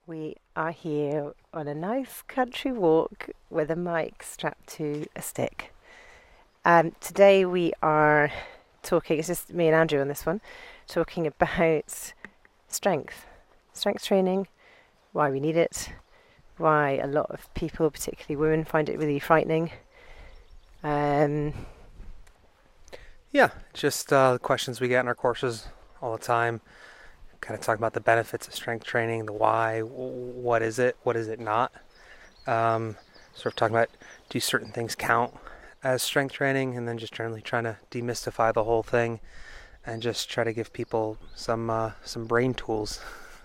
We are here on a nice country walk with a mic strapped to a stick. Today we are talking, it's just me and Andrew on this one, talking about strength training, why we need it, why a lot of people, particularly women, find it really frightening. Yeah, just the questions we get in our courses all the time. Kind of talking about the benefits of strength training, the why, what is it not. Sort of talking about do certain things count as strength training, and then just generally trying to demystify the whole thing and just try to give people some brain tools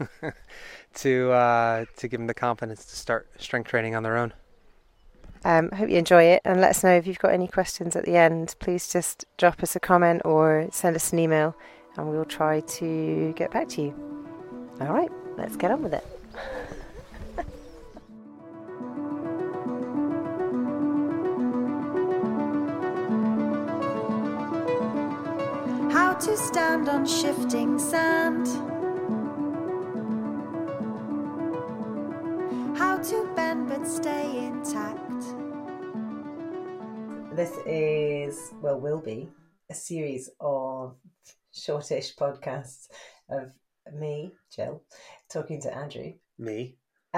to give them the confidence to start strength training on their own. Hope you enjoy it, and let us know if you've got any questions at the end. Please just drop us a comment or send us an email and we'll try to get back to you. All right, let's get on with it. How to stand on shifting sand. How to bend but stay intact. This is, will be, a series of shortish podcasts of me, Jill, talking to Andrew. Me.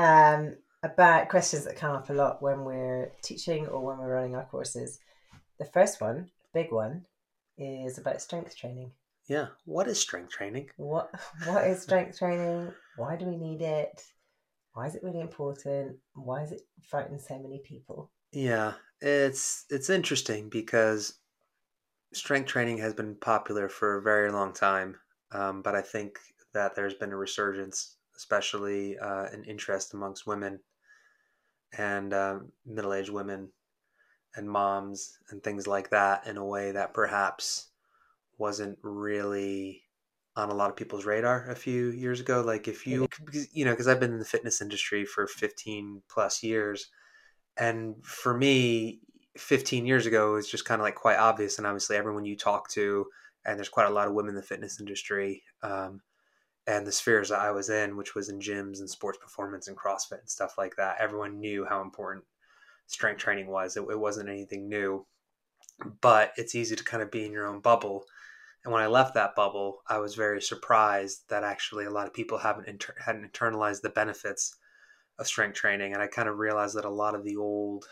About questions that come up a lot when we're teaching or when we're running our courses. The first one, big one, is about strength training. Yeah, what is strength training? What is strength training? Why do we need it? Why is it really important? Why is it frightening so many people? Yeah, it's interesting because strength training has been popular for a very long time, but I think that there's been a resurgence, especially an interest amongst women and middle-aged women and moms and things like that in a way that perhaps wasn't really on a lot of people's radar a few years ago. Like if you, because I've been in the fitness industry for 15 plus years, and for me, 15 years ago, it was just kind of like quite obvious. And obviously, everyone you talk to, and there's quite a lot of women in the fitness industry, and the spheres that I was in, which was in gyms and sports performance and CrossFit and stuff like that, everyone knew how important strength training was. It wasn't anything new, but it's easy to kind of be in your own bubble. And when I left that bubble, I was very surprised that actually a lot of people hadn't internalized the benefits of strength training, and I kind of realized that a lot of the old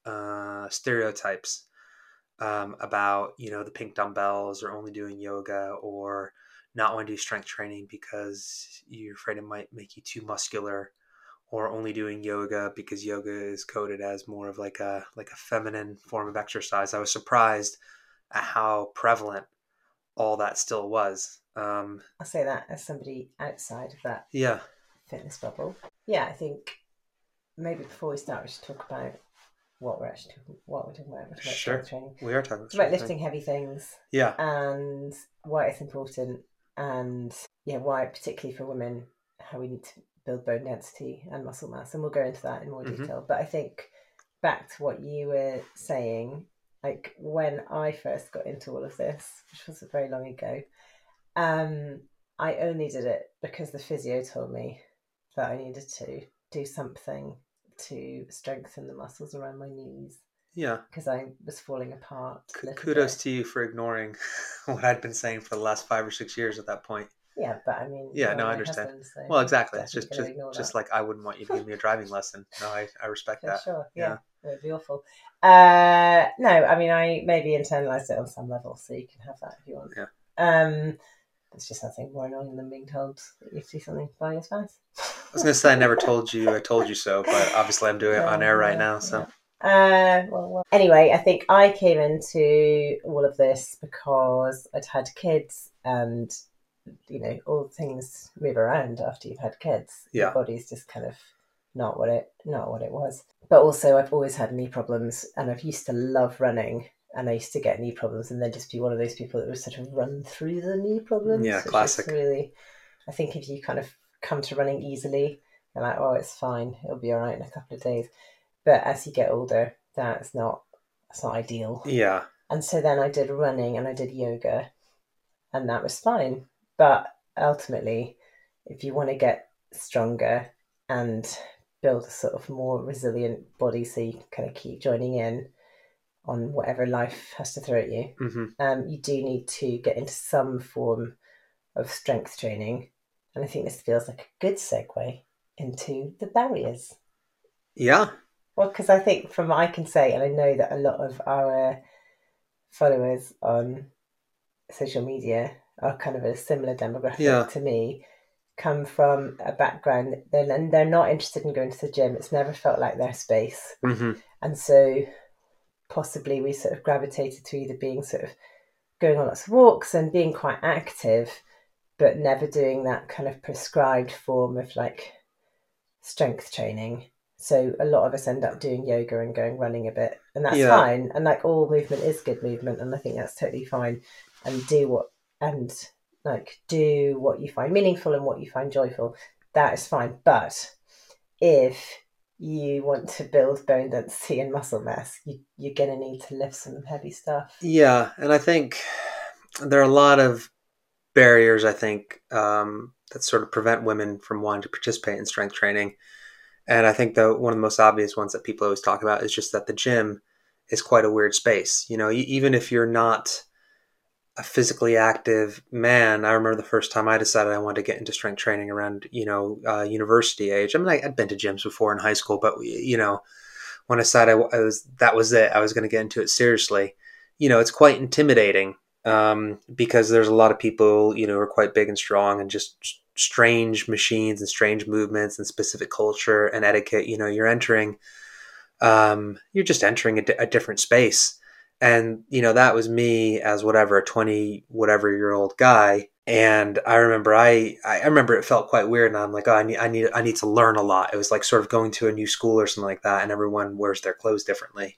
stereotypes about the pink dumbbells or only doing yoga or not want to do strength training because you're afraid it might make you too muscular, or only doing yoga because yoga is coded as more of like a feminine form of exercise. I was surprised at how prevalent all that still was. I'll say that as somebody outside of that Yeah. fitness bubble. Yeah, I think maybe before we start, we should talk about what we're talking about. Sure. Strength training. We are talking about lifting heavy things. Yeah. And why it's important, and why particularly for women, how we need to build bone density and muscle mass. And we'll go into that in more detail. But I think back to what you were saying, like when I first got into all of this, which was very long ago, I only did it because the physio told me that I needed to do something to strengthen the muscles around my knees. Yeah. Because I was falling apart. Kudos to you for ignoring what I'd been saying for the last 5 or 6 years at that point. Yeah, but I mean, yeah, no, I understand. Well, exactly. It's just like I wouldn't want you to give me a driving lesson. No, I respect that. Sure. Yeah. It would be awful. No, I mean, I maybe internalized it on some level, so you can have that if you want. Yeah. It's just nothing more annoying than being told that you have to do something by your spouse. I was going to say I never told you I told you so, but obviously I'm doing it on air right now. So. Anyway, I think I came into all of this because I'd had kids, and all things move around after you've had kids. Yeah. Your body's just kind of not what it was. But also, I've always had knee problems, and I've used to love running, and I used to get knee problems, and then just be one of those people that would sort of run through the knee problems. Yeah, classic. Really, I think if you kind of come to running easily, you're like, oh, it's fine, it'll be all right in a couple of days. But as you get older, that's not ideal. Yeah. And so then I did running and I did yoga, and that was fine. But ultimately, if you want to get stronger, and build a sort of more resilient body so you can kind of keep joining in on whatever life has to throw at you. You do need to get into some form of strength training. And I think this feels like a good segue into the barriers. Yeah. Well, because I think from what I can say, and I know that a lot of our followers on social media are kind of a similar demographic to me, come from a background and they're not interested in going to the gym. It's never felt like their space. And so possibly we sort of gravitated to either being sort of going on lots of walks and being quite active, but never doing that kind of prescribed form of like strength training. So a lot of us end up doing yoga and going running a bit, and that's fine. And like all movement is good movement, and I think that's totally fine. And do what you find meaningful and what you find joyful. That is fine. But if you want to build bone density and muscle mass, you're going to need to lift some heavy stuff. Yeah, and I think there are a lot of barriers, I think, that sort of prevent women from wanting to participate in strength training. And I think one of the most obvious ones that people always talk about is just that the gym is quite a weird space. You know, even if you're not a physically active man, I remember the first time I decided I wanted to get into strength training around, university age. I mean, I'd been to gyms before in high school, but when I decided that was it, I was going to get into it seriously. It's quite intimidating because there's a lot of people, who are quite big and strong and just strange machines and strange movements and specific culture and etiquette. You're just entering a different space. And, that was me as a 20 whatever year old guy. And I remember I remember it felt quite weird, and I'm like, oh, I need to learn a lot. It was like sort of going to a new school or something like that, and everyone wears their clothes differently.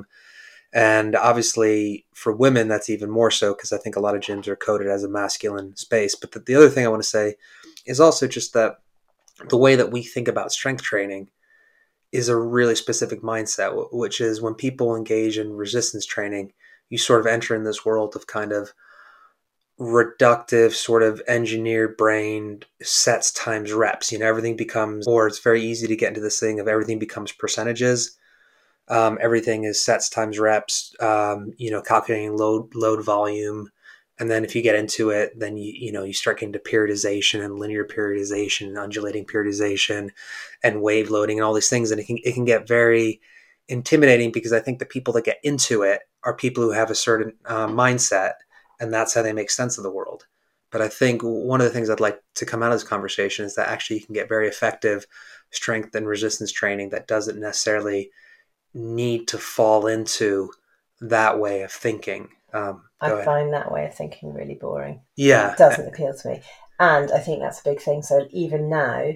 And obviously for women, that's even more so, because I think a lot of gyms are coded as a masculine space. But the other thing I want to say is also just that the way that we think about strength training is a really specific mindset, which is when people engage in resistance training, you sort of enter in this world of kind of reductive, sort of engineered brain sets times reps. Everything becomes, or it's very easy to get into this thing of everything becomes percentages. Everything is sets times reps, calculating load volume. And then if you get into it, then you start getting to periodization and linear periodization and undulating periodization and wave loading and all these things. And it can get very intimidating, because I think the people that get into it are people who have a certain mindset, and that's how they make sense of the world. But I think one of the things I'd like to come out of this conversation is that actually you can get very effective strength and resistance training that doesn't necessarily need to fall into that way of thinking. I find that way of thinking really boring. Yeah. It doesn't appeal to me. And I think that's a big thing. So even now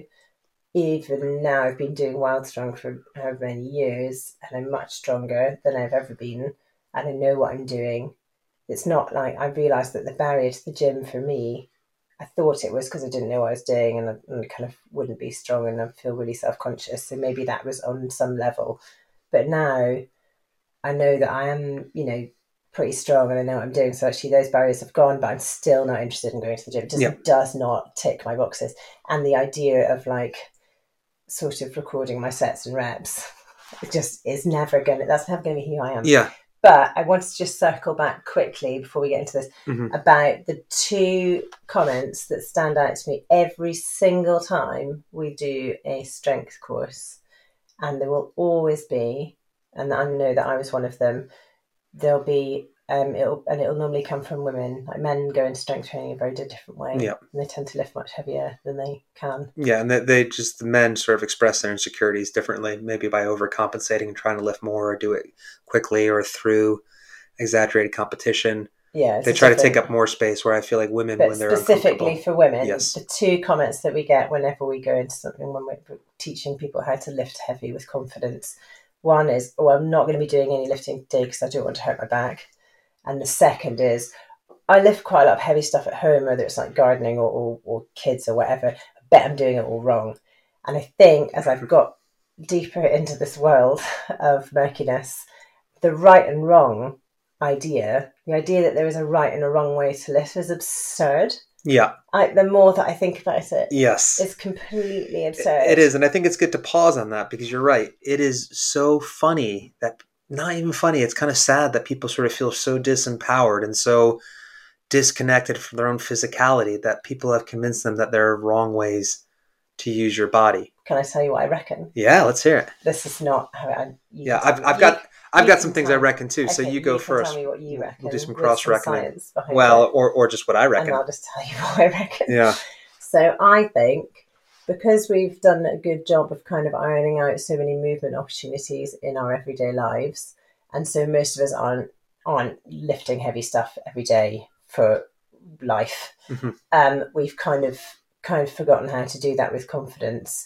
I've been doing Wild Strong for however many years, and I'm much stronger than I've ever been, and I know what I'm doing. It's not like I realised that the barrier to the gym for me, I thought it was because I didn't know what I was doing, and I kind of wouldn't be strong, and I feel really self-conscious. So maybe that was on some level. But now I know that I am, pretty strong, and I know what I'm doing. So actually those barriers have gone, but I'm still not interested in going to the gym. It just does not tick my boxes. And the idea of like sort of recording my sets and reps, it just is that's never going to be who I am. Yeah. But I want to just circle back quickly before we get into this about the two comments that stand out to me every single time we do a strength course. And there will always be, and I know that I was one of them, there'll be, it'll normally come from women. Like men go into strength training in a very different way. Yeah. And they tend to lift much heavier than they can. Yeah, and the men sort of express their insecurities differently, maybe by overcompensating and trying to lift more, or do it quickly, or through exaggerated competition. Yeah, they try to take up more space, where I feel like women, when they're specifically for women, yes. The two comments that we get whenever we go into something, when we're teaching people how to lift heavy with confidence, one is, oh, I'm not going to be doing any lifting today because I don't want to hurt my back. And the second is, I lift quite a lot of heavy stuff at home, whether it's like gardening or kids or whatever. I bet I'm doing it all wrong. And I think as I've got deeper into this world of murkiness, the right and wrong idea, the idea that there is a right and a wrong way to lift, is absurd. Yeah. The more that I think about it, Yes. it's completely absurd. It is. And I think it's good to pause on that because you're right. It is so funny that, not even funny, it's kind of sad that people sort of feel so disempowered and so disconnected from their own physicality that people have convinced them that there are wrong ways to use your body. Can I tell you what I reckon? Yeah, let's hear it. This is not how Yeah, I've got some things I reckon too. So Okay, you go can first. Tell me what you reckon. We'll do some with cross reckoning. science behind Well, it. or just what I reckon. And I'll just tell you what I reckon. Yeah. So I think because we've done a good job of kind of ironing out so many movement opportunities in our everyday lives, and so most of us aren't lifting heavy stuff every day for life. Mm-hmm. We've kind of forgotten how to do that with confidence,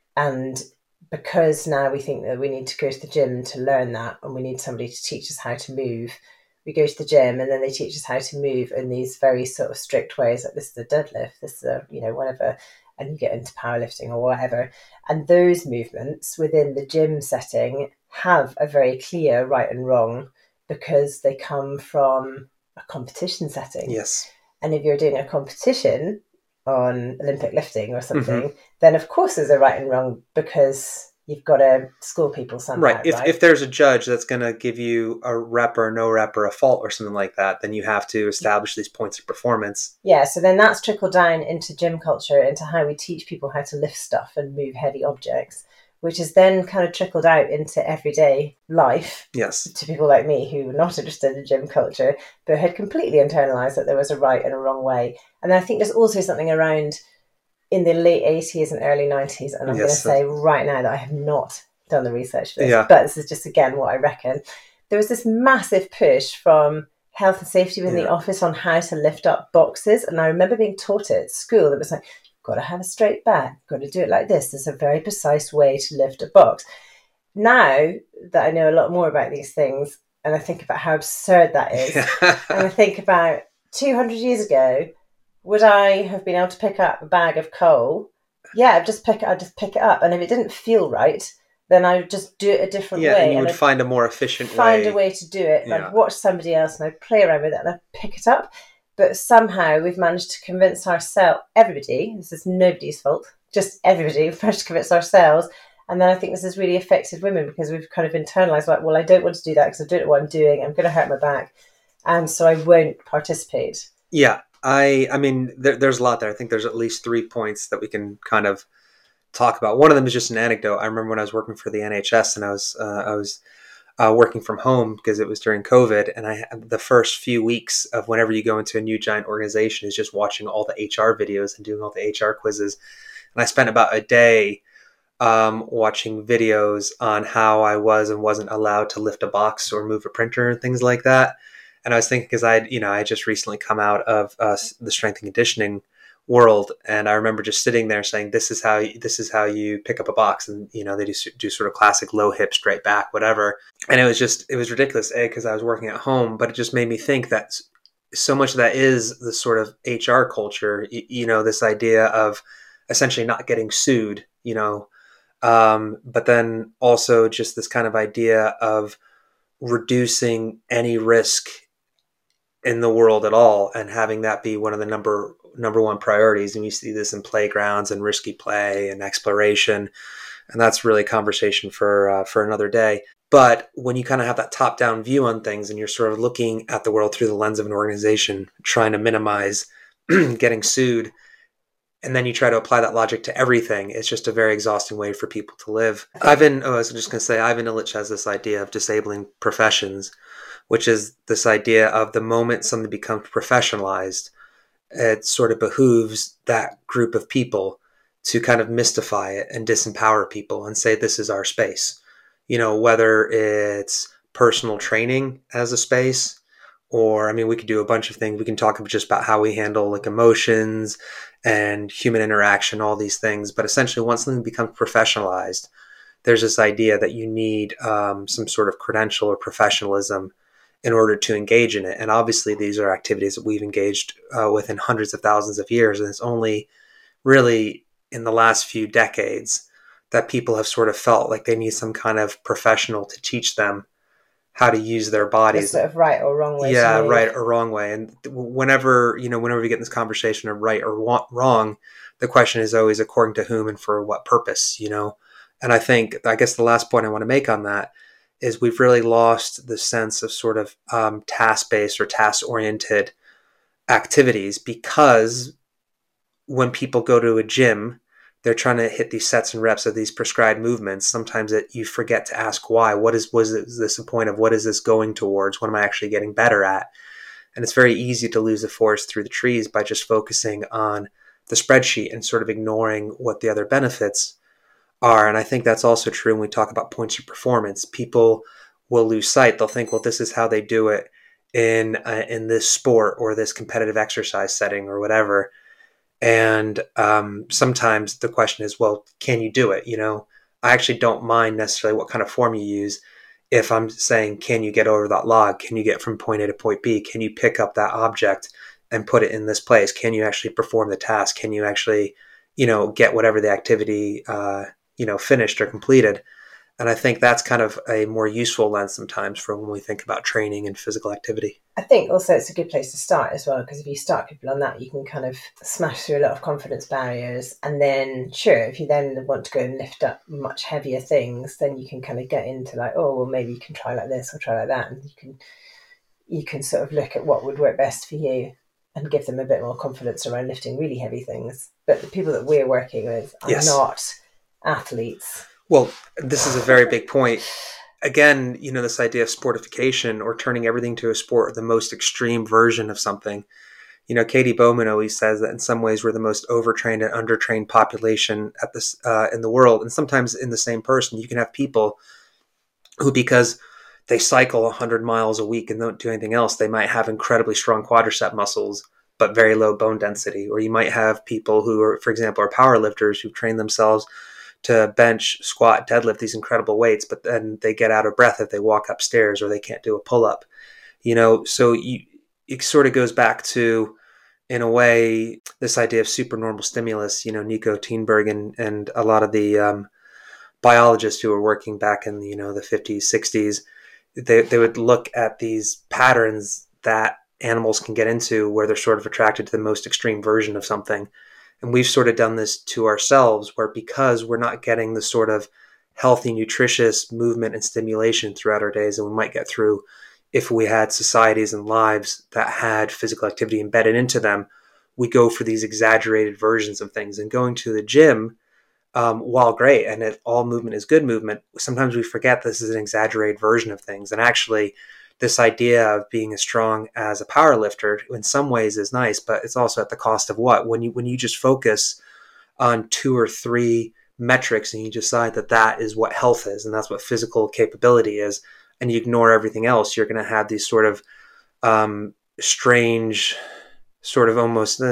and because now we think that we need to go to the gym to learn that, and we need somebody to teach us how to move, we go to the gym and then they teach us how to move in these very sort of strict ways, like this is a deadlift, this is a, whatever, and you get into powerlifting or whatever. And those movements within the gym setting have a very clear right and wrong because they come from a competition setting. Yes. And if you're doing a competition on Olympic lifting or something, then of course there's a right and wrong because you've got to school people somehow. Right. If there's a judge that's going to give you a rep or no rep or a fault or something like that, then you have to establish these points of performance. Yeah. So then that's trickled down into gym culture, into how we teach people how to lift stuff and move heavy objects, which is then kind of trickled out into everyday life. Yes. To people like me who were not interested in gym culture, but had completely internalized that there was a right and a wrong way. And I think there's also something around in the late 80s and early 90s, and I'm going to say right now that I have not done the research for this, but this is just, again, what I reckon. There was this massive push from health and safety within the office on how to lift up boxes. And I remember being taught it at school. It was like, got to have a straight back, got to do it like this. There's a very precise way to lift a box. Now that I know a lot more about these things, and I think about how absurd that is, and I think about 200 years ago, would I have been able to pick up a bag of coal? Yeah, I'd just pick it up. And if it didn't feel right, then I would just do it a different way. Yeah, and you would find a more efficient way. Find a way to do it. I'd watch somebody else and I'd play around with it and I'd pick it up. But somehow we've managed to convince ourselves, everybody, this is nobody's fault, just everybody, we've managed to convince ourselves. And then I think this has really affected women because we've kind of internalized, like, well, I don't want to do that because I don't know what I'm doing. I'm going to hurt my back. And so I won't participate. Yeah. I mean, there's a lot there. I think there's at least 3 points that we can kind of talk about. One of them is just an anecdote. I remember when I was working for the NHS and I was working from home because it was during COVID. And the first few weeks of whenever you go into a new giant organization is just watching all the HR videos and doing all the HR quizzes. And I spent about a day watching videos on how I was and wasn't allowed to lift a box or move a printer and things like that. And I was thinking, because I had just recently come out of the strength and conditioning world, and I remember just sitting there saying, "This is how you pick up a box," and they do sort of classic low hip, straight back, whatever. And it was ridiculous, because I was working at home, but it just made me think that so much of that is the sort of HR culture, this idea of essentially not getting sued, but then also just this kind of idea of reducing any risk in the world at all and having that be one of the number one priorities. And we see this in playgrounds and risky play and exploration. And that's really a conversation for another day. But when you kind of have that top down view on things and you're sort of looking at the world through the lens of an organization, trying to minimize getting sued, and then you try to apply that logic to everything, it's just a very exhausting way for people to live. Ivan Illich has this idea of disabling professions, which is this idea of the moment something becomes professionalized, it sort of behooves that group of people to kind of mystify it and disempower people and say, this is our space. Whether it's personal training as a space, or, we could do a bunch of things. We can talk just about how we handle like emotions and human interaction, all these things. But essentially, once something becomes professionalized, there's this idea that you need some sort of credential or professionalism in order to engage in it. And obviously, these are activities that we've engaged with in hundreds of thousands of years. And it's only really in the last few decades that people have sort of felt like they need some kind of professional to teach them how to use their The bodies. sort of right or wrong way. Yeah, to move. right or wrong way. And whenever we get in this conversation of right or wrong, the question is always according to whom and for what purpose, And I guess the last point I want to make on that is we've really lost the sense of sort of task-based or task-oriented activities, because when people go to a gym, they're trying to hit these sets and reps of these prescribed movements. Sometimes you forget to ask why. Was this a point of what is this going towards? What am I actually getting better at? And it's very easy to lose the forest through the trees by just focusing on the spreadsheet and sort of ignoring what the other benefits are. And I think that's also true when we talk about points of performance. People will lose sight. They'll think, well, this is how they do it in this sport or this competitive exercise setting or whatever. And sometimes the question is, well, can you do it? I actually don't mind necessarily what kind of form you use. If I'm saying, can you get over that log? Can you get from point A to point B? Can you pick up that object and put it in this place? Can you actually perform the task? Can you actually, get whatever the activity, finished or completed? And I think that's kind of a more useful lens sometimes for when we think about training and physical activity. I think also it's a good place to start as well, because if you start people on that, you can kind of smash through a lot of confidence barriers. And then, sure, if you then want to go and lift up much heavier things, then you can kind of get into like, oh, well, maybe you can try like this or try like that. And you can sort of look at what would work best for you and give them a bit more confidence around lifting really heavy things. But the people that we're working with are not athletes. Well, this is a very big point. Again, this idea of sportification or turning everything to a sport, or the most extreme version of something. Katie Bowman always says that in some ways we're the most overtrained and undertrained population at this in the world. And sometimes in the same person, you can have people who, because they cycle 100 miles a week and don't do anything else, they might have incredibly strong quadricep muscles, but very low bone density. Or you might have people who are, for example, are power lifters who've trained themselves to bench, squat, deadlift these incredible weights, but then they get out of breath if they walk upstairs or they can't do a pull-up. So it sort of goes back to, in a way, this idea of supernormal stimulus. Nico Teenberg and a lot of the biologists who were working back in the 50s, 60s, they would look at these patterns that animals can get into where they're sort of attracted to the most extreme version of something. And we've sort of done this to ourselves, where because we're not getting the sort of healthy, nutritious movement and stimulation throughout our days, and we might get through if we had societies and lives that had physical activity embedded into them, we go for these exaggerated versions of things. And going to the gym, while great, and all movement is good movement, sometimes we forget this is an exaggerated version of things. And actually, this idea of being as strong as a power lifter in some ways is nice, but it's also at the cost of what? When you just focus on 2 or 3 metrics and you decide that is what health is and that's what physical capability is, and you ignore everything else, you're going to have these sort of strange, sort of almost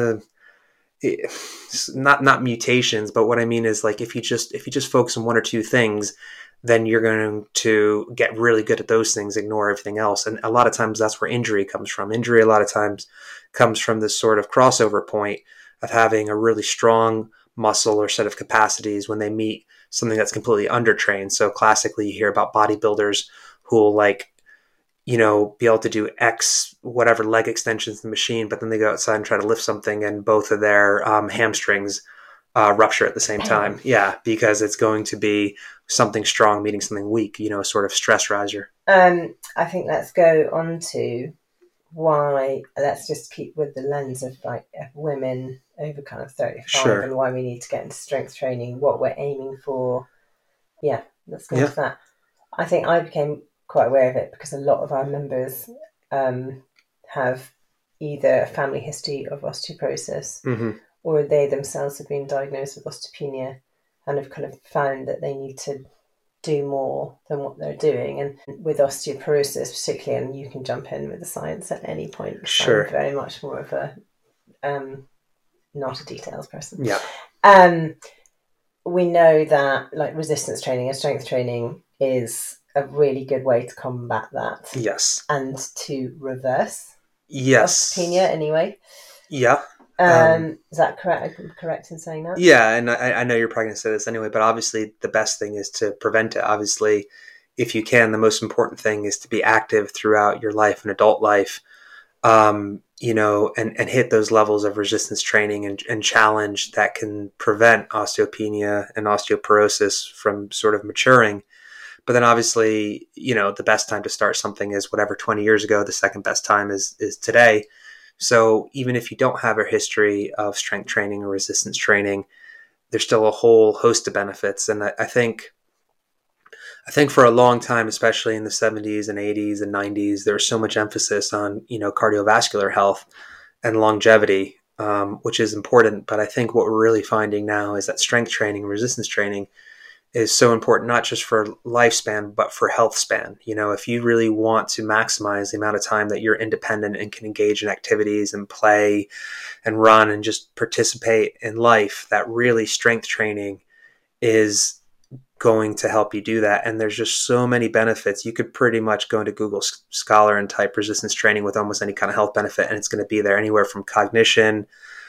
not mutations, but what I mean is, like, if you just focus on 1 or 2 things, then you're going to get really good at those things, ignore everything else. And a lot of times that's where injury comes from. Injury a lot of times comes from this sort of crossover point of having a really strong muscle or set of capacities when they meet something that's completely undertrained. So classically, you hear about bodybuilders who will be able to do X, whatever leg extensions in the machine, but then they go outside and try to lift something and both of their hamstrings rupture at the same time. Yeah, because it's going to be something strong meeting something weak, sort of stress riser. I think let's go on to why, let's just keep with the lens of women over kind of 35 and why we need to get into strength training, what we're aiming for. Yeah, let's go into that. I think I became quite aware of it because a lot of our members have either a family history of osteoporosis, or they themselves have been diagnosed with osteopenia and have kind of found that they need to do more than what they're doing. And with osteoporosis particularly, and you can jump in with the science at any point. Sure. I'm very much more of a not a details person. Yeah. We know that resistance training and strength training is a really good way to combat that. Yes. And to reverse osteopenia anyway. Yeah. Is that correct? I'm correct in saying that? Yeah, and I know you're probably going to say this anyway, but obviously the best thing is to prevent it. Obviously, if you can, the most important thing is to be active throughout your life and adult life, and hit those levels of resistance training and challenge that can prevent osteopenia and osteoporosis from sort of maturing. But then obviously, the best time to start something is whatever 20 years ago. The second best time is today. So even if you don't have a history of strength training or resistance training, there's still a whole host of benefits. And I think for a long time, especially in the 70s and 80s and 90s, there was so much emphasis on, cardiovascular health and longevity, which is important. But I think what we're really finding now is that strength training, resistance training is so important, not just for lifespan, but for health span. If you really want to maximize the amount of time that you're independent and can engage in activities and play and run and just participate in life, that really strength training is going to help you do that. And there's just so many benefits. You could pretty much go into Google Scholar and type resistance training with almost any kind of health benefit, and it's going to be there, anywhere from cognition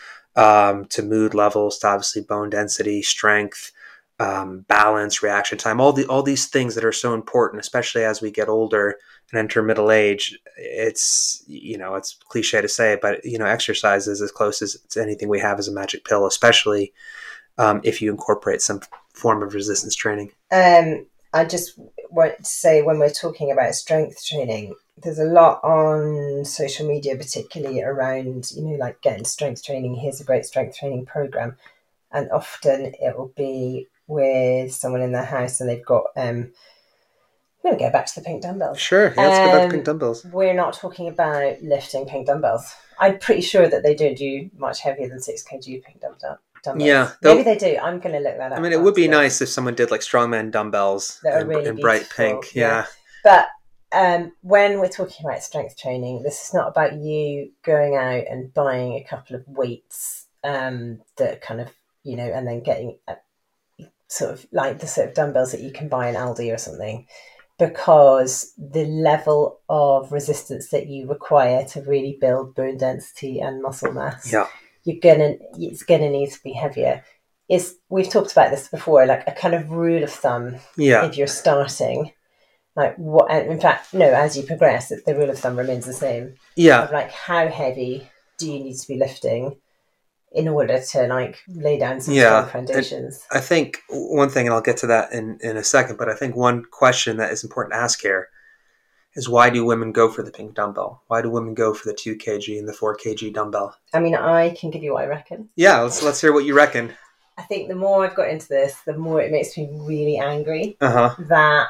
to mood levels to obviously bone density, strength, balance, reaction time, all these things that are so important, especially as we get older and enter middle age. It's cliche to say, but exercise is as close as anything we have as a magic pill, especially if you incorporate some form of resistance training. I just want to say, when we're talking about strength training, there's a lot on social media, particularly around, like getting strength training. Here's a great strength training program. And often it will be with someone in their house and they've got, I'm going to go back to the pink dumbbells. Sure, yeah, let's go back to pink dumbbells. We're not talking about lifting pink dumbbells. I'm pretty sure that they don't do much heavier than 6 kg pink dumbbells. Yeah, maybe they do. I'm going to look that up. I mean, it would be nice if someone did like strongman dumbbells that are really in bright pink. Yeah. But when we're talking about strength training, this is not about you going out and buying a couple of weights that kind of, and then getting sort of like the sort of dumbbells that you can buy in Aldi or something, because the level of resistance that you require to really build bone density and muscle mass, it's gonna need to be heavier. We've talked about this before, like a kind of rule of thumb. If you're starting, like what, and in fact, no, as you progress, the rule of thumb remains the same. Of like, how heavy do you need to be lifting in order to like lay down some strong foundations? I think one thing, and I'll get to that in a second, but I think one question that is important to ask here is, why do women go for the pink dumbbell? Why do women go for the 2 kg and the 4 kg dumbbell? I mean, I can give you what I reckon. Yeah, let's hear what you reckon. I think the more I've got into this, the more it makes me really angry that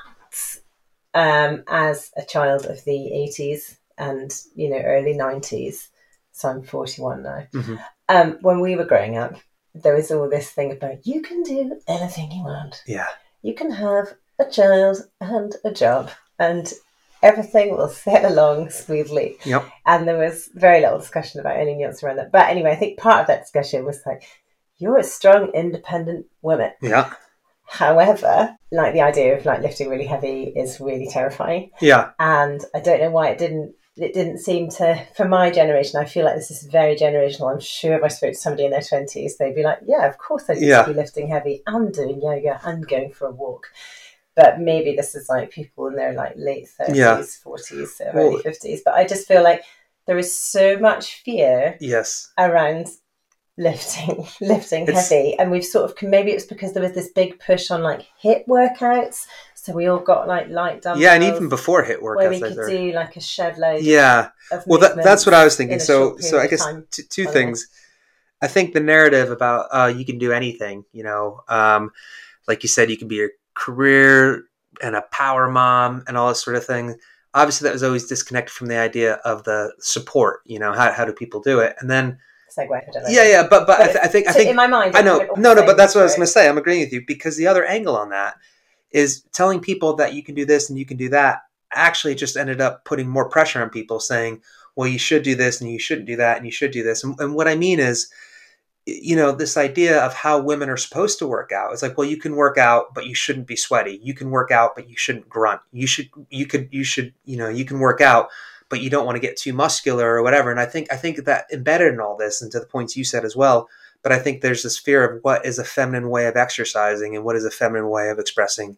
as a child of the 80s and early 90s, so I'm 41 now. When we were growing up, there was all this thing about, you can do anything you want. Yeah. You can have a child and a job and everything will sail along smoothly. Yep. And there was very little discussion about any nuance around that. But anyway, I think part of that discussion was like, you're a strong, independent woman. Yeah. However, like the idea of like lifting really heavy is really terrifying. Yeah. And I don't know why it didn't seem to, for my generation, I feel like this is very generational. I'm sure if I spoke to somebody in their 20s, they'd be like, yeah, of course I need to be lifting heavy and doing yoga and going for a walk. But maybe this is like people in their like late 30s, 40s, early 50s. But I just feel like there is so much fear around lifting heavy. And we've sort of, maybe it's because there was this big push on like HIIT workouts. So we all got like light dumbbells. Yeah, and even before HIIT workouts, where we could do like a shed load. Well, that's what I was thinking. So I guess two things. I think the narrative about you can do anything, like you said, you can be a career and a power mom and all this sort of thing. Obviously, that was always disconnected from the idea of the support. How do people do it? And then segue. But I think in my mind, I know but that's what I was going to say. I'm agreeing with you, because the other angle on that is telling people that you can do this and you can do that actually just ended up putting more pressure on people, saying, well, you should do this and you shouldn't do that and you should do this. And what I mean is, this idea of how women are supposed to work out. It's like, well, you can work out, but you shouldn't be sweaty. You can work out, but you shouldn't grunt. You can work out, but you don't want to get too muscular or whatever. And I think that embedded in all this, and to the points you said as well, but I think there's this fear of what is a feminine way of exercising and what is a feminine way of expressing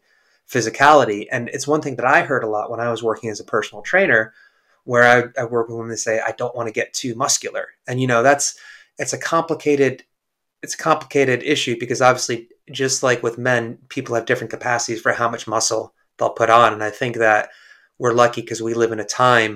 physicality. And it's one thing that I heard a lot when I was working as a personal trainer, where I work with women that say, I don't want to get too muscular. And, it's a complicated issue, because obviously, just like with men, people have different capacities for how much muscle they'll put on. And I think that we're lucky because we live in a time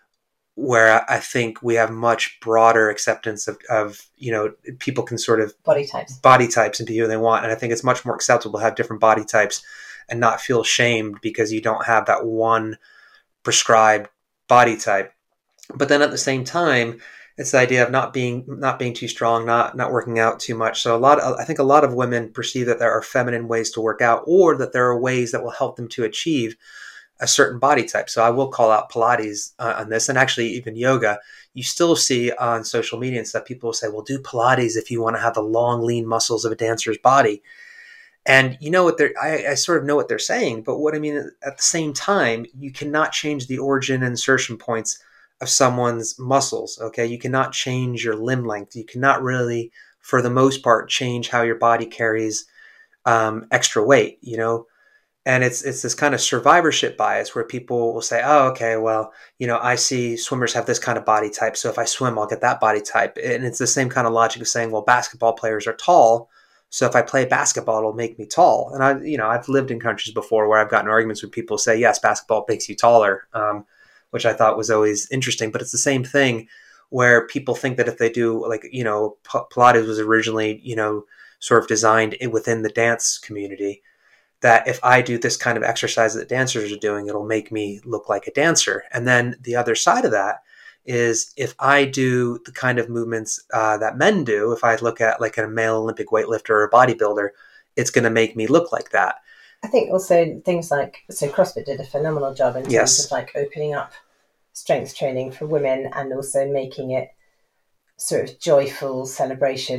where I think we have much broader acceptance of people can sort of body types and be who they want. And I think it's much more acceptable to have different body types and not feel shamed because you don't have that one prescribed body type. But then at the same time, it's the idea of not being too strong, not working out too much. So I think a lot of women perceive that there are feminine ways to work out, or that there are ways that will help them to achieve a certain body type. So I will call out Pilates on this, and actually even yoga. You still see on social media and stuff, people will say, well, do Pilates if you want to have the long, lean muscles of a dancer's body. And you know what I sort of know what they're saying, but what I mean at the same time, you cannot change the origin and insertion points of someone's muscles. Okay. You cannot change your limb length. You cannot really, for the most part, change how your body carries extra weight, and it's this kind of survivorship bias where people will say, oh, okay, well, I see swimmers have this kind of body type, so if I swim, I'll get that body type. And it's the same kind of logic of saying, well, basketball players are tall, so if I play basketball, it'll make me tall. And I've lived in countries before where I've gotten arguments with people say, yes, basketball makes you taller, which I thought was always interesting. But it's the same thing where people think that if they do, Pilates was originally, sort of designed within the dance community, that if I do this kind of exercise that dancers are doing, it'll make me look like a dancer. And then the other side of that is if I do the kind of movements that men do, if I look at like a male Olympic weightlifter or a bodybuilder, it's going to make me look like that. I think also things like, so CrossFit did a phenomenal job in terms of like opening up strength training for women, and also making it sort of joyful celebration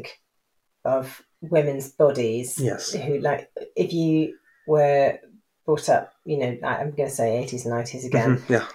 of women's bodies. Yes. Who, like, if you were brought up, I'm going to say 80s and 90s again. Mm-hmm. Yeah.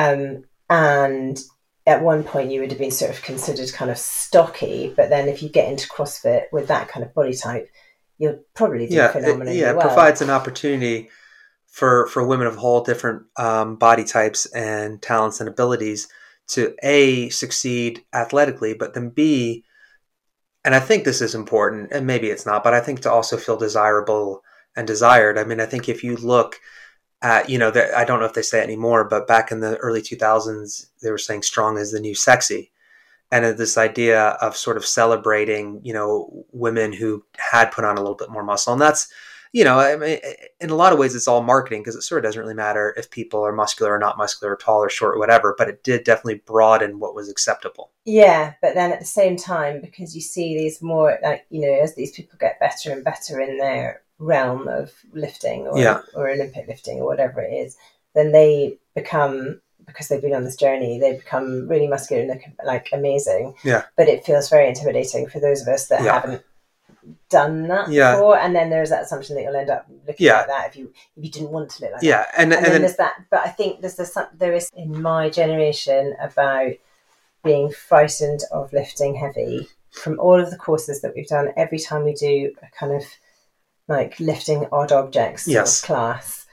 And at one point you would have been sort of considered kind of stocky, but then if you get into CrossFit with that kind of body type, you'll probably do phenomenally well. It provides an opportunity for women of all different body types and talents and abilities to A, succeed athletically, but then B, and I think this is important, and maybe it's not, but I think to also feel desirable and desired. I mean, I think if you look at, I don't know if they say it anymore, but back in the early 2000s, they were saying strong is the new sexy. And this idea of sort of celebrating, women who had put on a little bit more muscle. And that's, I mean, in a lot of ways, it's all marketing, because it sort of doesn't really matter if people are muscular or not muscular or tall or short or whatever, but it did definitely broaden what was acceptable. Yeah, but then at the same time, because you see these more, as these people get better and better in their realm of lifting or Olympic lifting or whatever it is, then they become, because they've been on this journey, they become really muscular and look amazing. Yeah. But it feels very intimidating for those of us that haven't done that before, and then there's that assumption that you'll end up looking like that if you didn't want to look like that. And then there's that. But I think there is in my generation about being frightened of lifting heavy. From all of the courses that we've done, every time we do a kind of like lifting odd objects class,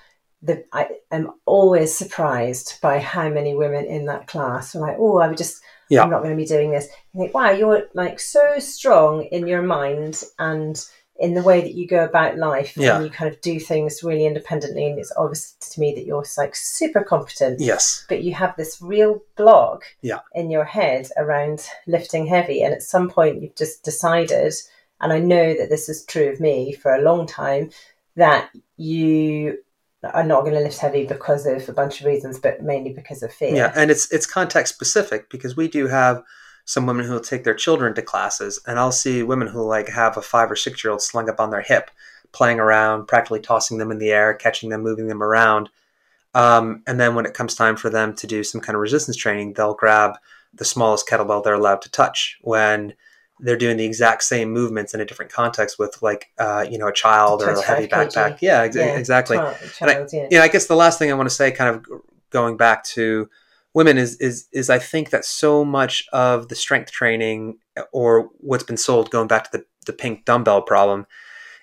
I am always surprised by how many women in that class are like, oh, I'm not going to be doing this. You think, wow, you're like so strong in your mind and in the way that you go about life, and you kind of do things really independently. And it's obvious to me that you're like super competent. Yes. But you have this real block in your head around lifting heavy. And at some point you've just decided, and I know that this is true of me for a long time, that you are not going to lift heavy because of a bunch of reasons, but mainly because of fear. Yeah, and it's context specific, because we do have some women who will take their children to classes, and I'll see women who have a 5 or 6 year old slung up on their hip, playing around, practically tossing them in the air, catching them, moving them around. And then when it comes time for them to do some kind of resistance training, they'll grab the smallest kettlebell they're allowed to touch, when they're doing the exact same movements in a different context with a child or a heavy backpack. Yeah, exactly. I guess the last thing I want to say, kind of going back to women, is I think that so much of the strength training, or what's been sold, going back to the pink dumbbell problem,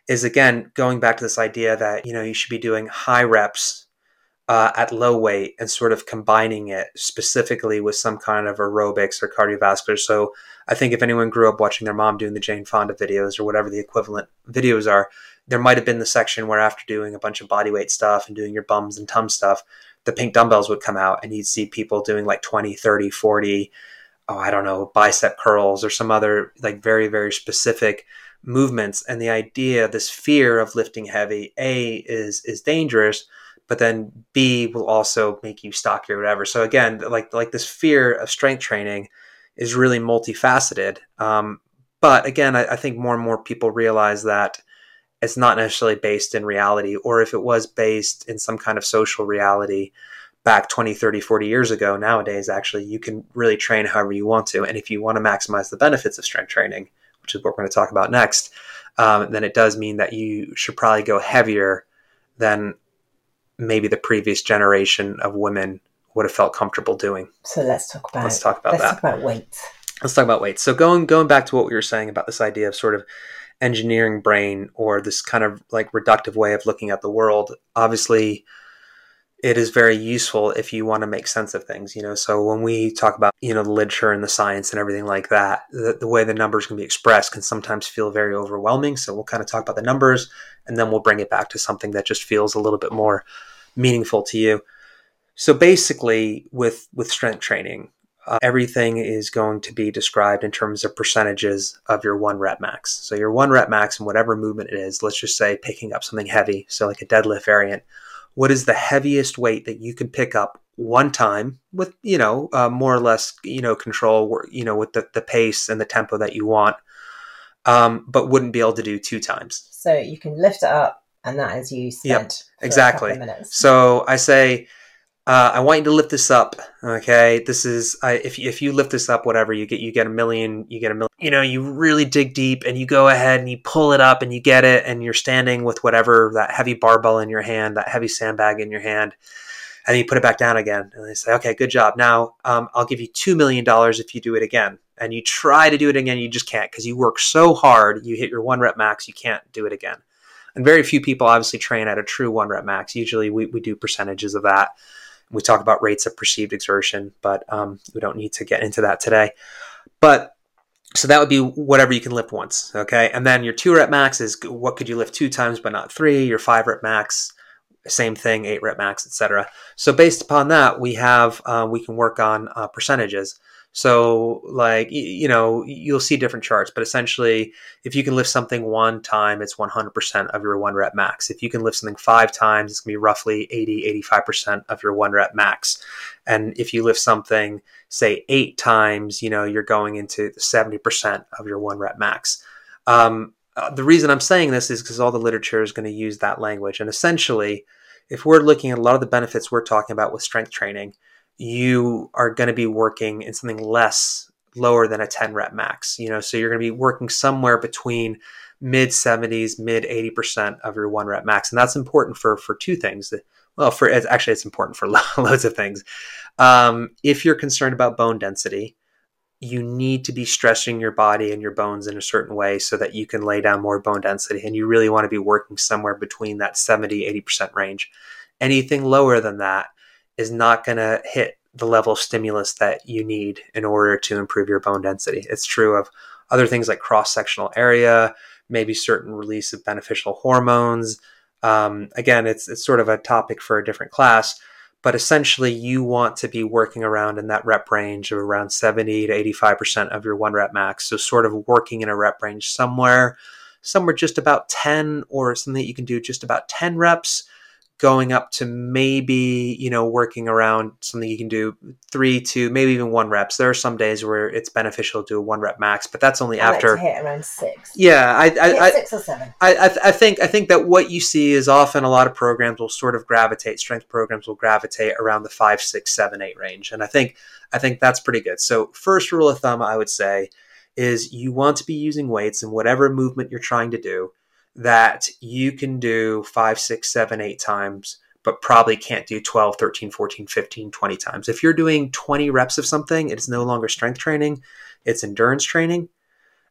is, again, going back to this idea that, you should be doing high reps at low weight and sort of combining it specifically with some kind of aerobics or cardiovascular. So I think if anyone grew up watching their mom doing the Jane Fonda videos or whatever the equivalent videos are, there might have been the section where after doing a bunch of body weight stuff and doing your bums and tums stuff, the pink dumbbells would come out and you'd see people doing like 20, 30, 40, I don't know, bicep curls or some other like very, very specific movements. And the idea, this fear of lifting heavy, A, is dangerous, but then B, will also make you stocky or whatever. So again, like this fear of strength training is really multifaceted. But again, I think more and more people realize that it's not necessarily based in reality, or if it was based in some kind of social reality back 20, 30, 40 years ago, nowadays, actually, you can really train however you want to. And if you want to maximize the benefits of strength training, which is what we're going to talk about next, then it does mean that you should probably go heavier than maybe the previous generation of women would have felt comfortable doing. So let's talk about Let's talk about weight. Let's talk about weight. So going back to what we were saying about this idea of sort of engineering brain, or this kind of like reductive way of looking at the world, obviously it is very useful if you want to make sense of things, So when we talk about, the literature and the science and everything like that, the way the numbers can be expressed can sometimes feel very overwhelming. So we'll kind of talk about the numbers and then we'll bring it back to something that just feels a little bit more meaningful to you. So basically with strength training, everything is going to be described in terms of percentages of your 1 rep max. So your 1 rep max in whatever movement it is, let's just say picking up something heavy. So like a deadlift variant, what is the heaviest weight that you can pick up one time with, more or less, control, with the pace and the tempo that you want, but wouldn't be able to do 2 times. So you can lift it up, and that is you spent exactly. a couple of minutes. So I say, I want you to lift this up. Okay. This is, if you lift this up, whatever you get a million, you really dig deep and you go ahead and you pull it up and you get it. And you're standing with whatever, that heavy barbell in your hand, that heavy sandbag in your hand, and then you put it back down again. And they say, okay, good job. Now, I'll give you $2 million if you do it again. And you try to do it again. You just can't, because you work so hard. You hit your 1 rep max. You can't do it again. And very few people obviously train at a true 1 rep max. Usually we do percentages of that. We talk about rates of perceived exertion, but we don't need to get into that today. But so that would be whatever you can lift once, okay? And then your 2 rep max is what could you lift 2 times but not 3? Your 5 rep max, same thing, 8 rep max, etc. So based upon that, we can work on percentages. So like, you'll see different charts, but essentially if you can lift something 1 time, it's 100% of your 1 rep max. If you can lift something 5 times, it's gonna be roughly 80-85% of your 1 rep max. And if you lift something, say 8 times, you're going into 70% of your 1 rep max. The reason I'm saying this is because all the literature is going to use that language. And essentially, if we're looking at a lot of the benefits we're talking about with strength training, you are going to be working in something lower than a 10 rep max, so you're going to be working somewhere between mid 70s, mid 80% of your 1 rep max. And that's important for 2 things. Well, it's important for loads of things. If you're concerned about bone density, you need to be stretching your body and your bones in a certain way so that you can lay down more bone density. And you really want to be working somewhere between that 70-80% range. Anything lower than that is not going to hit the level of stimulus that you need in order to improve your bone density. It's true of other things like cross-sectional area, maybe certain release of beneficial hormones. Again, it's sort of a topic for a different class, but essentially you want to be working around in that rep range of around 70-85% of your 1 rep max. So sort of working in a rep range somewhere just about 10, or something that you can do just about 10 reps, going up to maybe, working around something you can do 3 to maybe even 1 reps. There are some days where it's beneficial to do a 1 rep max, but that's only after. Like to hit around 6. Yeah, 6 or 7. I think that what you see is often a lot of programs will sort of gravitate. Strength programs will gravitate around the 5, 6, 7, 8 range, and I think that's pretty good. So first rule of thumb, I would say, is you want to be using weights in whatever movement you're trying to do that you can do 5, 6, 7, 8 times, but probably can't do 12, 13, 14, 15, 20 times. If you're doing 20 reps of something, it's no longer strength training, it's endurance training.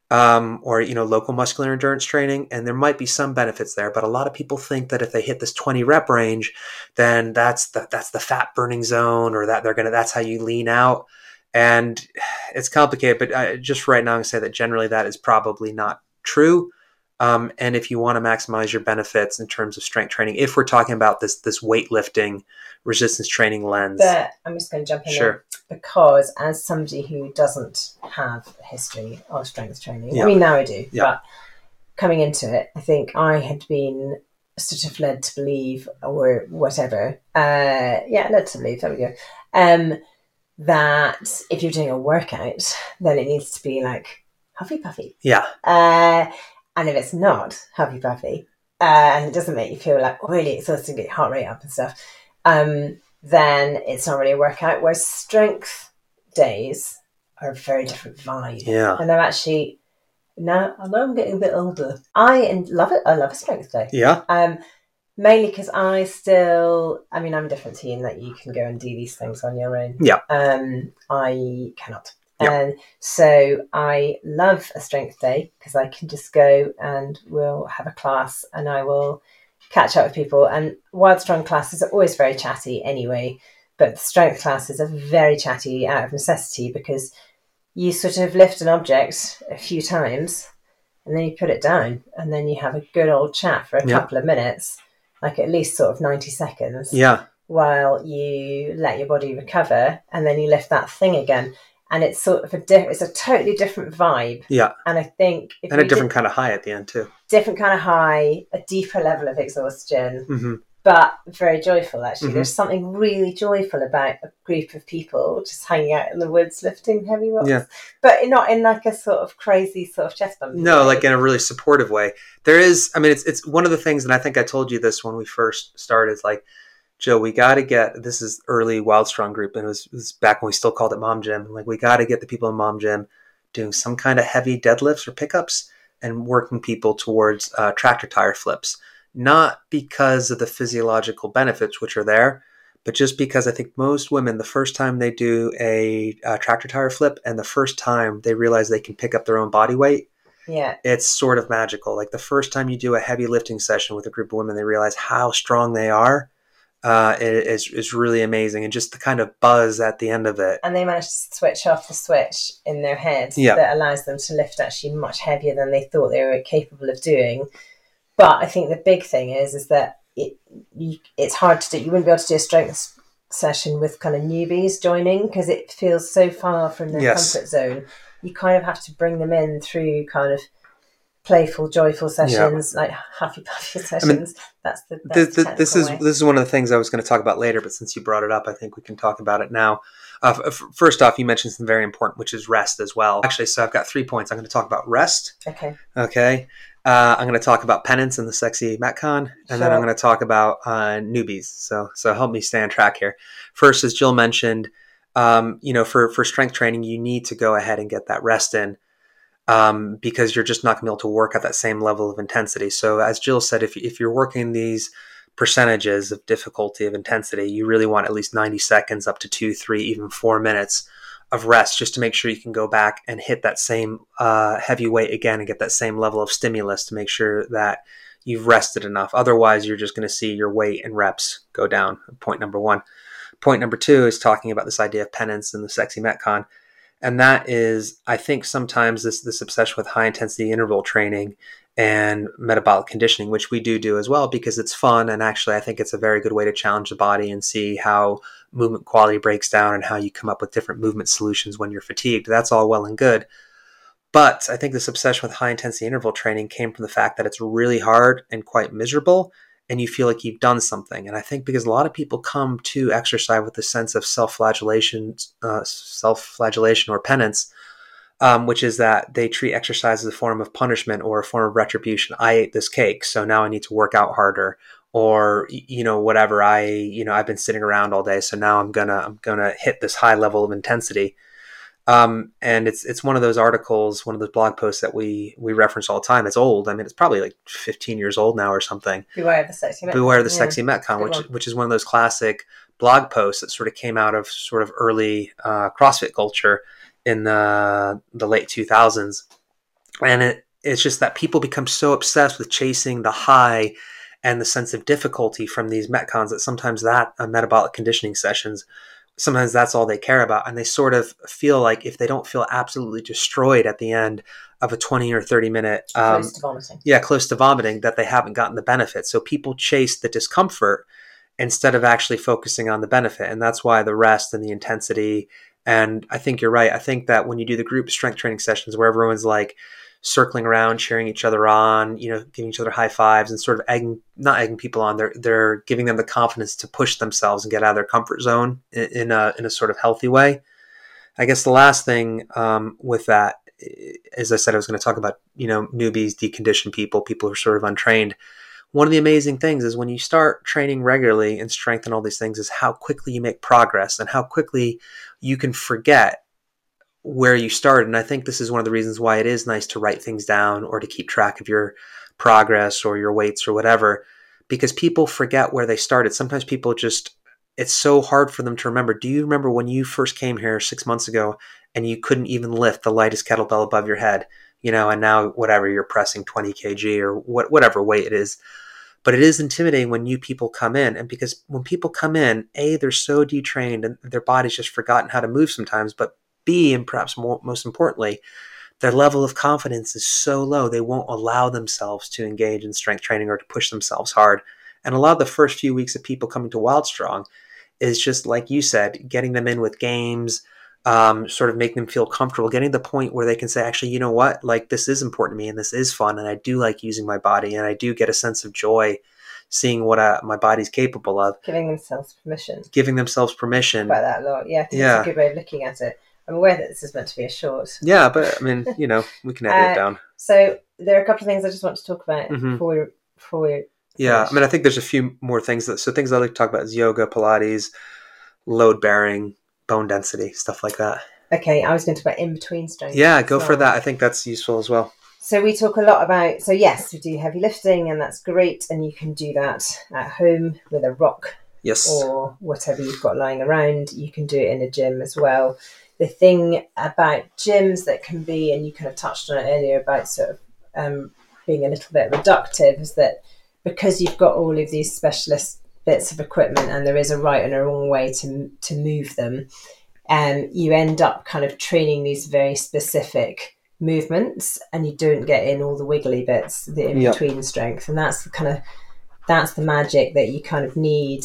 or, local muscular endurance training. And there might be some benefits there, but a lot of people think that if they hit this 20 rep range, then that's the fat burning zone, or that that's how you lean out. And it's complicated, but just right now I'm going to say that generally that is probably not true. And if you want to maximize your benefits in terms of strength training, if we're talking about this weightlifting resistance training lens. But I'm just going to jump in there, because as somebody who doesn't have a history of strength training, I mean, now I do, but coming into it, I think I had been sort of led to believe, or whatever, led to believe, there we go, that if you're doing a workout, then it needs to be like huffy puffy. Yeah. And if it's not huffy puffy, and it doesn't make you feel like really exhausted, get your heart rate up and stuff, then it's not really a workout. Whereas strength days are a very different vibe. Yeah. And I'm actually, now I'm getting a bit older, I love it. I love a strength day. Yeah. Mainly because I'm different to you in that you can go and do these things on your own. Yeah. I cannot. Yep. And so I love a strength day because I can just go and we'll have a class and I will catch up with people. And Wild Strong classes are always very chatty anyway, but the strength classes are very chatty out of necessity, because you sort of lift an object a few times and then you put it down and then you have a good old chat for a couple of minutes, like at least sort of 90 seconds. Yeah. While you let your body recover, and then you lift that thing again. And it's sort of it's a totally different vibe. Yeah. And I think... And a different kind of high at the end too. Different kind of high, a deeper level of exhaustion, but very joyful actually. There's something really joyful about a group of people just hanging out in the woods lifting heavy rocks. Yeah. But not in like a sort of crazy sort of chest bump. No, like in a really supportive way. There is, it's one of the things, and I think I told you this when we first started, like, Jill, we got to get, this is early Wild Strong group, and it was back when we still called it Mom Gym. Like, we got to get the people in Mom Gym doing some kind of heavy deadlifts or pickups and working people towards tractor tire flips. Not because of the physiological benefits, which are there, but just because I think most women, the first time they do a tractor tire flip and the first time they realize they can pick up their own body weight, it's sort of magical. Like the first time you do a heavy lifting session with a group of women, they realize how strong they are. Is really amazing, and just the kind of buzz at the end of it. And they manage to switch off the switch in their head that allows them to lift actually much heavier than they thought they were capable of doing. But I think the big thing is that it's hard to do. You wouldn't be able to do a strength session with kind of newbies joining, because it feels so far from their comfort zone. You kind of have to bring them in through kind of playful, joyful sessions, like happy puffy sessions. This is one of the things I was going to talk about later, but since you brought it up, I think we can talk about it now. First off, you mentioned something very important, which is rest as well. Actually, so I've got 3 points. I'm going to talk about rest. Okay. I'm going to talk about penance and the sexy Metcon, and then I'm going to talk about newbies. So help me stay on track here. First, as Jill mentioned, for strength training, you need to go ahead and get that rest in. Because you're just not going to be able to work at that same level of intensity. So as Jill said, if you're working these percentages of difficulty of intensity, you really want at least 90 seconds up to 2, 3, even 4 minutes of rest, just to make sure you can go back and hit that same heavy weight again and get that same level of stimulus to make sure that you've rested enough. Otherwise, you're just going to see your weight and reps go down. Point number 1. Point number 2 is talking about this idea of penance and the sexy Metcon. And that is, I think sometimes this obsession with high intensity interval training and metabolic conditioning, which we do as well, because it's fun. And actually, I think it's a very good way to challenge the body and see how movement quality breaks down and how you come up with different movement solutions when you're fatigued. That's all well and good. But I think this obsession with high intensity interval training came from the fact that it's really hard and quite miserable, and you feel like you've done something. And I think because a lot of people come to exercise with a sense of self-flagellation or penance, which is that they treat exercise as a form of punishment or a form of retribution. I ate this cake, so now I need to work out harder, or whatever. I've been sitting around all day, so now I'm gonna hit this high level of intensity. And it's one of those articles, one of those blog posts that we reference all the time. It's old. I mean, it's probably like 15 years old now or something. Beware the Sexy Metcon. Beware the Sexy Metcon, which is one of those classic blog posts that sort of came out of sort of early CrossFit culture in the late 2000s. And it's just that people become so obsessed with chasing the high and the sense of difficulty from these Metcons that sometimes metabolic conditioning sessions, sometimes that's all they care about. And they sort of feel like if they don't feel absolutely destroyed at the end of a 20 or 30 minute, close to vomiting. Yeah, close to vomiting, that they haven't gotten the benefit. So people chase the discomfort instead of actually focusing on the benefit. And that's why the rest and the intensity. And I think you're right. I think that when you do the group strength training sessions where everyone's like circling around, cheering each other on, giving each other high fives and sort of not egging people on, they're giving them the confidence to push themselves and get out of their comfort zone in a sort of healthy way. I guess the last thing with that, as I said, I was going to talk about, newbies, deconditioned people who are sort of untrained. One of the amazing things is when you start training regularly and strengthen all these things is how quickly you make progress and how quickly you can forget where you started. And I think this is one of the reasons why it is nice to write things down or to keep track of your progress or your weights or whatever, because people forget where they started. Sometimes people it's so hard for them to remember. Do you remember when you first came here 6 months ago and you couldn't even lift the lightest kettlebell above your head, and now whatever, you're pressing 20 kg or whatever weight it is. But it is intimidating when new people come in. And because when people come in, A, they're so detrained and their body's just forgotten how to move sometimes, but B, and perhaps most importantly, their level of confidence is so low, they won't allow themselves to engage in strength training or to push themselves hard. And a lot of the first few weeks of people coming to Wild Strong is just, like you said, getting them in with games, sort of making them feel comfortable, getting to the point where they can say, actually, you know what, like this is important to me and this is fun and I do like using my body and I do get a sense of joy seeing what my body's capable of. Giving themselves permission. About that a lot. Yeah, I think it's a good way of looking at it. I'm aware that this is meant to be a short. Yeah, but I mean, we can edit it down. So there are a couple of things I just want to talk about before we Yeah, I mean, I think there's a few more things. So things I like to talk about is yoga, Pilates, load bearing, bone density, stuff like that. Okay, I was going to talk about in-between strength. Yeah, go for that. I think that's useful as well. So we talk a lot about, yes, we do heavy lifting and that's great. And you can do that at home with a rock. Yes. Or whatever you've got lying around. You can do it in a gym as well. The thing about gyms that can be, and you kind of touched on it earlier about sort of being a little bit reductive, is that because you've got all of these specialist bits of equipment and there is a right and a wrong way to move them, you end up kind of training these very specific movements and you don't get in all the wiggly bits, the in-between strength. And that's the magic that you kind of need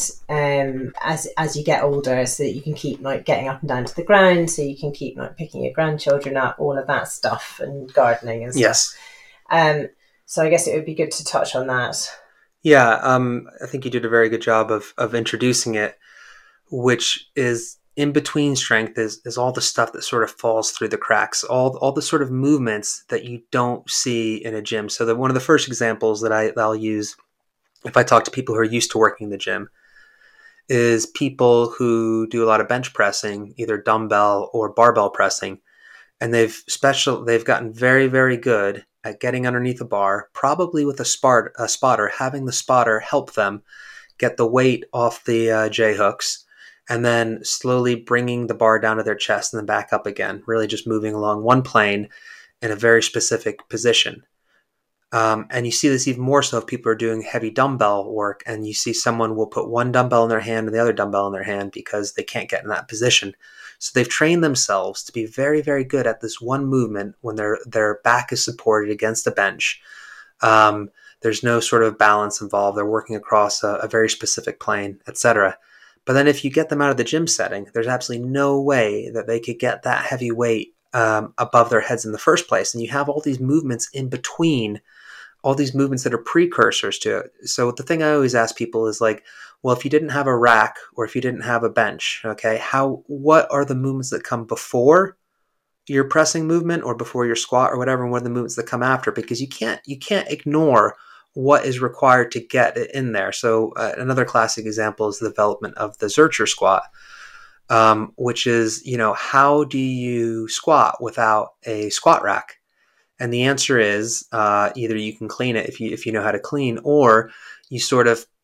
as you get older, so that you can keep like getting up and down to the ground, so you can keep like picking your grandchildren up, all of that stuff, and gardening and stuff. Yes. So I guess it would be good to touch on that. Yeah, I think you did a very good job of introducing it, which is in between strength is all the stuff that sort of falls through the cracks, all the sort of movements that you don't see in a gym. So one of the first examples that I'll use if I talk to people who are used to working in the gym is people who do a lot of bench pressing, either dumbbell or barbell pressing, and they've gotten very, very good at getting underneath a bar, probably with a spotter, having the spotter help them get the weight off the J hooks, and then slowly bringing the bar down to their chest and then back up again, really just moving along one plane in a very specific position. And you see this even more so if people are doing heavy dumbbell work, and you see someone will put one dumbbell in their hand and the other dumbbell in their hand because they can't get in that position. So they've trained themselves to be very, very good at this one movement when their back is supported against the bench. There's no sort of balance involved. They're working across a very specific plane, etc. But then if you get them out of the gym setting, there's absolutely no way that they could get that heavy weight above their heads in the first place. And you have all these movements in between, all these movements that are precursors to it. So the thing I always ask people is like, well, if you didn't have a rack or if you didn't have a bench, okay, what are the movements that come before your pressing movement or before your squat or whatever, and what are the movements that come after? Because you can't ignore what is required to get it in there. So another classic example is the development of the Zercher squat, which is, how do you squat without a squat rack? And the answer is either you can clean it if you know how to clean, or you sort of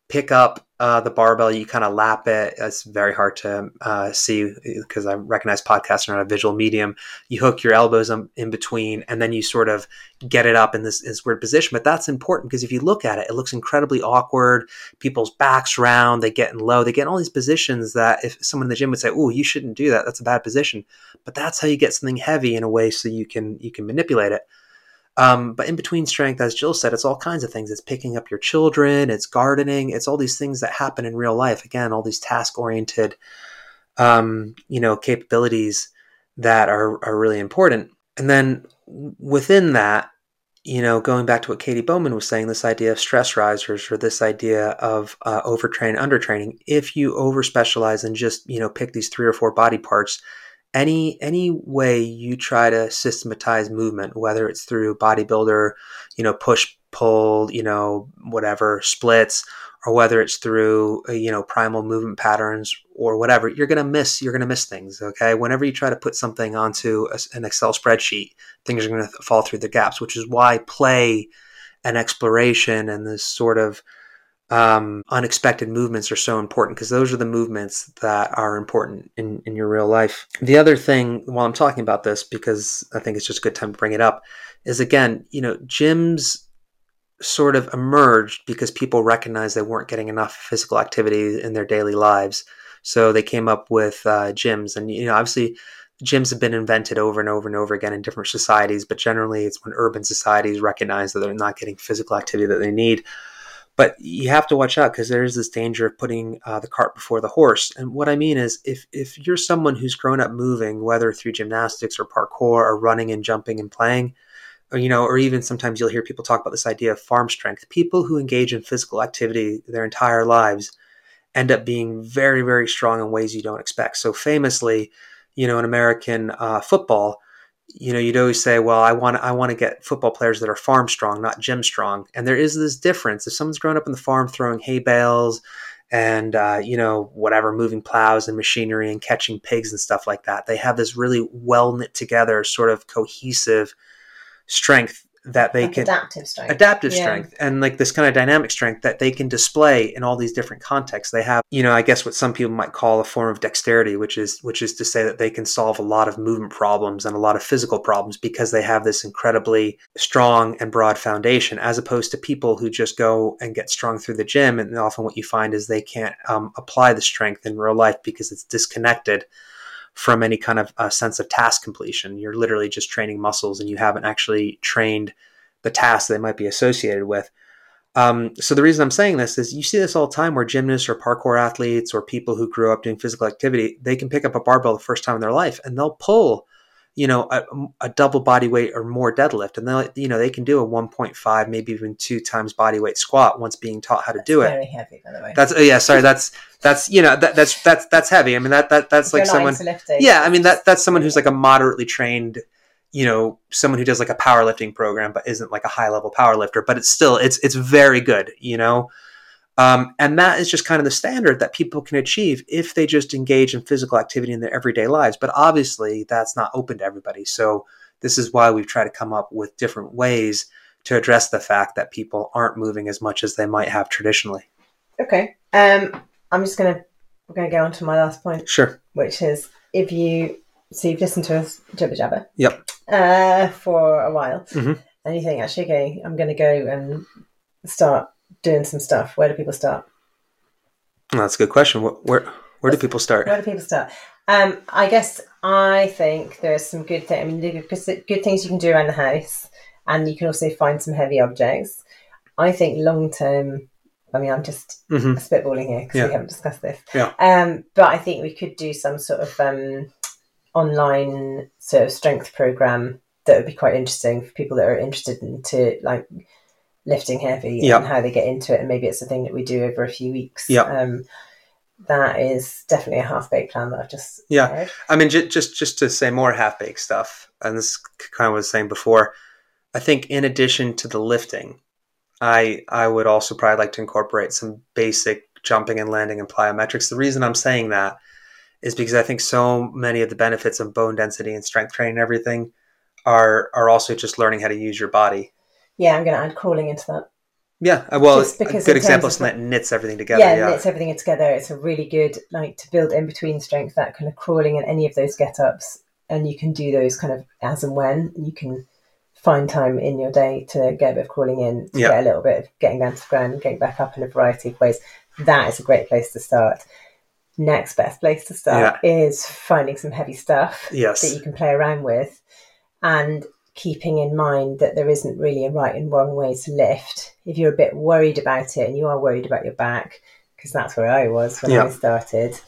pick up the barbell, you kind of lap it. It's very hard to see because I recognize podcasts are not a visual medium. You hook your elbows in between, and then you sort of get it up in this weird position. But that's important because if you look at it, it looks incredibly awkward. People's backs round, they get in low, they get in all these positions that if someone in the gym would say, "Oh, you shouldn't do that. That's a bad position." But that's how you get something heavy in a way so you can manipulate it. But in between strength, as Jill said, it's all kinds of things. It's picking up your children, it's gardening, it's all these things that happen in real life. Again, all these task-oriented, capabilities that are really important. And then within that, going back to what Katie Bowman was saying, this idea of stress risers or this idea of overtraining, undertraining, if you overspecialize and just, pick these 3 or 4 body parts, any way you try to systematize movement, whether it's through bodybuilder, push, pull, whatever, splits, or whether it's through, primal movement patterns or whatever, you're going to miss things. Okay. Whenever you try to put something onto an Excel spreadsheet, things are going to fall through the gaps, which is why play and exploration and this sort of unexpected movements are so important, because those are the movements that are important in your real life. The other thing, while I'm talking about this, because I think it's just a good time to bring it up, is again, gyms sort of emerged because people recognized they weren't getting enough physical activity in their daily lives. So they came up with gyms, and obviously gyms have been invented over and over and over again in different societies, but generally it's when urban societies recognize that they're not getting physical activity that they need. But you have to watch out because there is this danger of putting the cart before the horse. And what I mean is if you're someone who's grown up moving, whether through gymnastics or parkour or running and jumping and playing, or even sometimes you'll hear people talk about this idea of farm strength. People who engage in physical activity their entire lives end up being very, very strong in ways you don't expect. So famously, in American football, you'd always say, well, I want to get football players that are farm strong, not gym strong. And there is this difference. If someone's grown up in the farm throwing hay bales and, whatever, moving plows and machinery and catching pigs and stuff like that, they have this really well knit together sort of cohesive strength that they can adaptive strength and like this kind of dynamic strength that they can display in all these different contexts. They have, I guess what some people might call a form of dexterity, which is to say that they can solve a lot of movement problems and a lot of physical problems because they have this incredibly strong and broad foundation, as opposed to people who just go and get strong through the gym. And often what you find is they can't apply the strength in real life because it's disconnected from any kind of sense of task completion. You're literally just training muscles and you haven't actually trained the tasks they might be associated with. So the reason I'm saying this is you see this all the time where gymnasts or parkour athletes or people who grew up doing physical activity, they can pick up a barbell the first time in their life and they'll pull, a double body weight or more deadlift. And they can do a 1.5, maybe even 2 times body weight squat once being taught how to do it. Very heavy, by the way. That's heavy. I mean, that's like someone, that's someone who's like a moderately trained, someone who does like a powerlifting program, but isn't like a high level power lifter, but it's still, it's very good, and that is just kind of the standard that people can achieve if they just engage in physical activity in their everyday lives. But obviously that's not open to everybody. So this is why we've tried to come up with different ways to address the fact that people aren't moving as much as they might have traditionally. Okay. we're going to go on to my last point. Sure. Which is you've listened to us jibber jabber. Yep. For a while. Mm-hmm. And you think, actually, okay, I'm going to go and start doing some stuff. Where do people start? Well, that's a good question. Where do people start? Where do people start? I think there's some good things. I mean, good things you can do around the house, and you can also find some heavy objects. I think long term, I'm just spitballing here because we haven't discussed this. Yeah. But I think we could do some sort of online sort of strength program that would be quite interesting for people that are interested into like lifting heavy and how they get into it. And maybe it's a thing that we do over a few weeks. Yeah. That is definitely a half-baked plan that I've just heard. I mean, just to say more half-baked stuff, and this kind of what I was saying before, I think in addition to the lifting, I would also probably like to incorporate some basic jumping and landing and plyometrics. The reason I'm saying that is because I think so many of the benefits of bone density and strength training and everything are also just learning how to use your body. Yeah, I'm going to add crawling into that. Yeah, well, Just a because good in terms example of is that knits everything together. yeah, Yeah, knits everything together. It's a really good, like, to build in between strength, that kind of crawling and any of those get ups. And you can do those kind of as and when. You can find time in your day to get a bit of crawling in, to Yeah. get a little bit of getting down to the ground and getting back up in a variety of ways. That is a great place to start. Next best place to start is finding some heavy stuff Yes. that you can play around with, and keeping in mind that there isn't really a right and wrong way to lift. If you're a bit worried about it and you are worried about your back, because that's where I was when I started,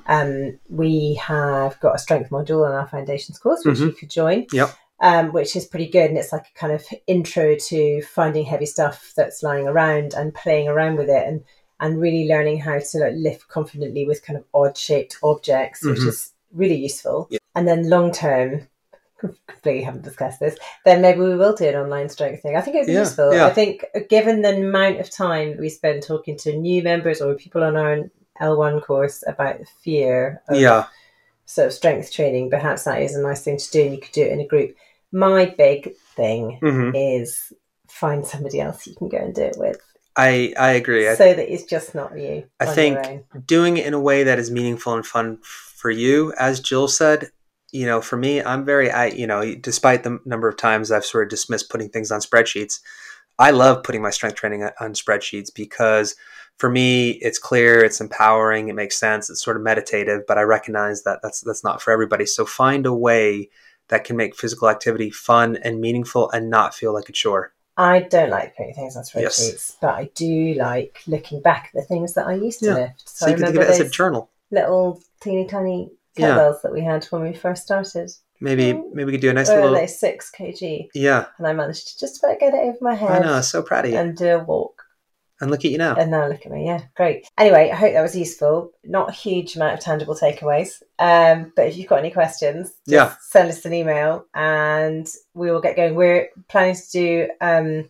we have got a strength module on our foundations course, which you could join, which is pretty good. And it's like a kind of intro to finding heavy stuff that's lying around and playing around with it, and really learning how to, like, lift confidently with kind of odd shaped objects, which is really useful. Yeah. And then long term, completely haven't discussed this, then maybe we will do an online strength thing. I think it would be useful. I think given the amount of time we spend talking to new members or people on our L1 course about the fear of sort of strength training, perhaps that is a nice thing to do, and you could do it in a group. My big thing is find somebody else you can go and do it with. I agree. So that it's just not you. I think doing it in a way that is meaningful and fun for you, as Jill said, you know, for me, I'm very, despite the number of times I've sort of dismissed putting things on spreadsheets, I love putting my strength training on spreadsheets, because for me, it's clear, it's empowering, it makes sense, it's sort of meditative, but I recognize that that's not for everybody. So find a way that can make physical activity fun and meaningful and not feel like a chore. I don't like putting things on spreadsheets, but I do like looking back at the things that I used to lift. So you can think of it as a journal. Little teeny tiny kettlebells that we had when we first started. Maybe we could do a nice little... Like 6 kg. Yeah. And I managed to just about get it over my head. I know, so proud of you. And do a walk. And look at you now. And now look at me, yeah, great. Anyway, I hope that was useful. Not a huge amount of tangible takeaways. But if you've got any questions, just send us an email and we will get going. We're planning to do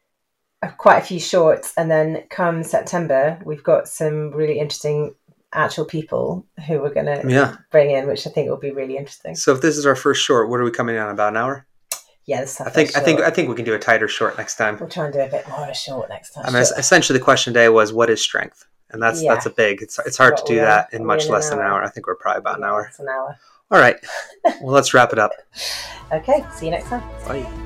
quite a few shorts, and then come September, we've got some really interesting actual people who we're going to bring in, which I think will be really interesting. So if this is our first short, what are we coming on, about an hour? Yeah, I think we can do a tighter short next time. We'll try and do a bit more of a short next time. I mean, essentially the question today was, what is strength? And that's a big. It's hard to do that in much less than an hour. I think we're probably about an hour. It's an hour. All right. Well, let's wrap it up. Okay. See you next time. Bye.